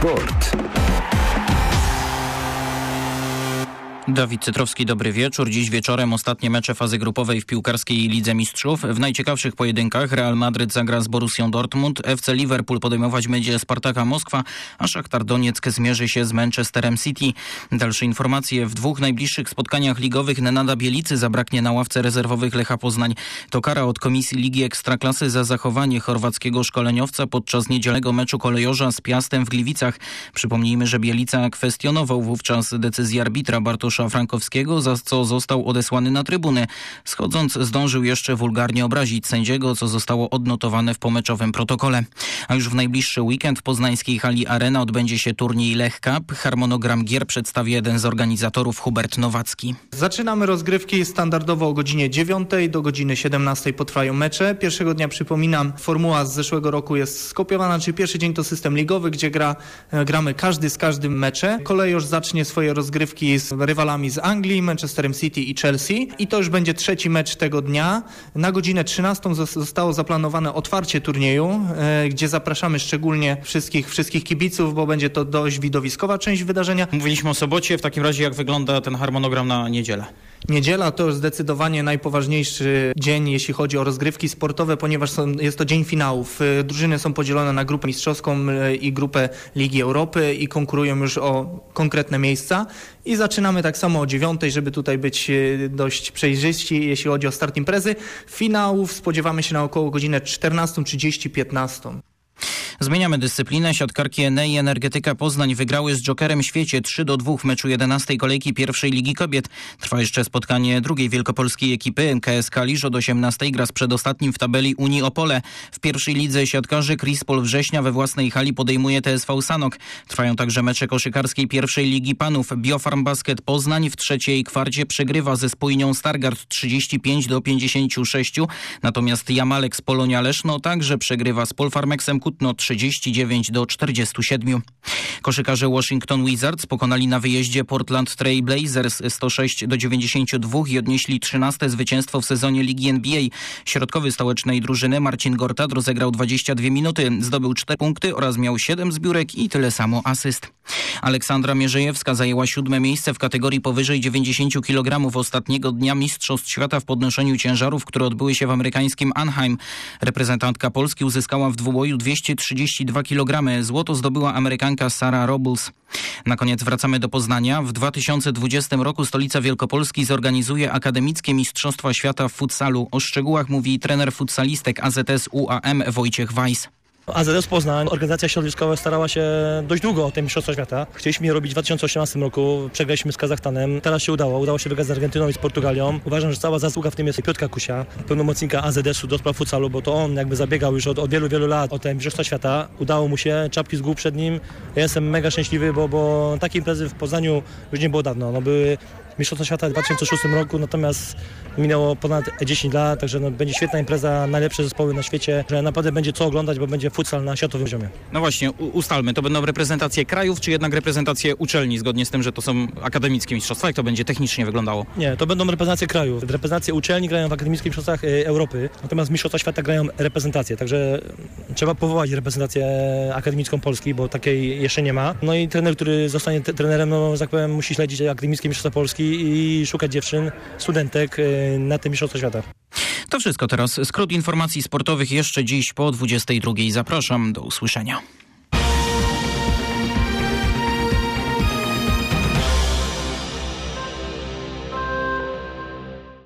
Sport. Dawid Cytrowski, dobry wieczór. Dziś wieczorem ostatnie mecze fazy grupowej w piłkarskiej Lidze Mistrzów. W najciekawszych pojedynkach Real Madryt zagra z Borussią Dortmund, FC Liverpool podejmować będzie Spartaka Moskwa, a Szachtar Donieck zmierzy się z Manchesterem City. Dalsze informacje. W dwóch najbliższych spotkaniach ligowych Nenada Bielicy zabraknie na ławce rezerwowych Lecha Poznań. To kara od Komisji Ligi Ekstraklasy za zachowanie chorwackiego szkoleniowca podczas niedzielnego meczu kolejorza z Piastem w Gliwicach. Przypomnijmy, że Bielica kwestionował wówczas decyzję arbitra Bartosza Frankowskiego, za co został odesłany na trybuny. Schodząc zdążył jeszcze wulgarnie obrazić sędziego, co zostało odnotowane w pomeczowym protokole. A już w najbliższy weekend w poznańskiej hali Arena odbędzie się turniej Lech Cup. Harmonogram gier przedstawi jeden z organizatorów, Hubert Nowacki. Zaczynamy rozgrywki standardowo o godzinie 9 do godziny 17 potrwają mecze. Pierwszego dnia, przypominam, formuła z zeszłego roku jest skopiowana, czyli pierwszy dzień to system ligowy, gdzie gramy każdy z każdym mecze. Kolejorz zacznie swoje rozgrywki z rywalami z Anglii, Manchesterem City i Chelsea. I to już będzie trzeci mecz tego dnia. Na godzinę 13 zostało zaplanowane otwarcie turnieju, gdzie zapraszamy szczególnie wszystkich kibiców, bo będzie to dość widowiskowa część wydarzenia. Mówiliśmy o sobocie, w takim razie jak wygląda ten harmonogram na niedzielę? Niedziela to już zdecydowanie najpoważniejszy dzień, jeśli chodzi o rozgrywki sportowe, ponieważ jest to dzień finałów. Drużyny są podzielone na grupę mistrzowską i grupę Ligi Europy i konkurują już o konkretne miejsca. I zaczynamy tak samo o 9, żeby tutaj być dość przejrzyści, jeśli chodzi o start imprezy. Finałów spodziewamy się na około godzinę 14:30-15. Zmieniamy dyscyplinę. Siatkarki Enei i Energetyka Poznań wygrały z Jokerem Świecie 3-2 w meczu 11. kolejki pierwszej Ligi Kobiet. Trwa jeszcze spotkanie drugiej wielkopolskiej ekipy. KS Kalisz od 18 gra z przedostatnim w tabeli Unii Opole. W pierwszej lidze siatkarzy Krispol Września we własnej hali podejmuje TSV Sanok. Trwają także mecze koszykarskiej pierwszej Ligi Panów. Biofarm Basket Poznań w trzeciej kwarcie przegrywa ze Spójnią Stargard 35-56. Natomiast Jamalek z Polonia Leszno także przegrywa z Polfarmexem Kutno 39-47. Koszykarze Washington Wizards pokonali na wyjeździe Portland Trail Blazers 106-92 i odnieśli 13. zwycięstwo w sezonie Ligi NBA. Środkowy stołecznej drużyny Marcin Gortat rozegrał 22 minuty, zdobył 4 punkty oraz miał 7 zbiórek i tyle samo asyst. Aleksandra Mierzejewska zajęła 7. miejsce w kategorii powyżej 90 kg ostatniego dnia Mistrzostw Świata w podnoszeniu ciężarów, które odbyły się w amerykańskim Anaheim. Reprezentantka Polski uzyskała w dwuboju 232 kg. Złoto zdobyła Amerykanka Sarah Robles. Na koniec wracamy do Poznania. W 2020 roku stolica Wielkopolski zorganizuje akademickie Mistrzostwa Świata w futsalu. O szczegółach mówi trener futsalistek AZS UAM Wojciech Weiss. AZS Poznań, organizacja środowiskowa, starała się dość długo o te Mistrzostwa Świata. Chcieliśmy je robić w 2018 roku, przegraliśmy z Kazachstanem. Teraz się udało się wygrać z Argentyną i z Portugalią. Uważam, że cała zasługa w tym jest Piotra Kusia, pełnomocnika AZS-u do spraw futsalu, bo to on jakby zabiegał już od wielu, wielu lat o te Mistrzostwa Świata. Udało mu się, czapki z głów przed nim. Ja jestem mega szczęśliwy, bo takiej imprezy w Poznaniu już nie było dawno. Były Mistrzostwa Świata w 2006 roku, natomiast minęło ponad 10 lat, także będzie świetna impreza, najlepsze zespoły na świecie, że naprawdę będzie co oglądać, bo będzie futsal na światowym poziomie. No właśnie, ustalmy, to będą reprezentacje krajów, czy jednak reprezentacje uczelni, zgodnie z tym, że to są akademickie mistrzostwa? Jak to będzie technicznie wyglądało? Nie, to będą reprezentacje krajów. Reprezentacje uczelni grają w akademickich mistrzostwach Europy, natomiast Mistrzostwa Świata grają reprezentacje, także trzeba powołać reprezentację akademicką Polski, bo takiej jeszcze nie ma. No i trener, który zostanie trenerem, że tak powiem, musi śledzić akademickie mistrzostwa Polski i szukać dziewczyn, studentek na tym Mistrzostwach Świata. To wszystko teraz. Skrót informacji sportowych jeszcze dziś po 22:00. Zapraszam, do usłyszenia.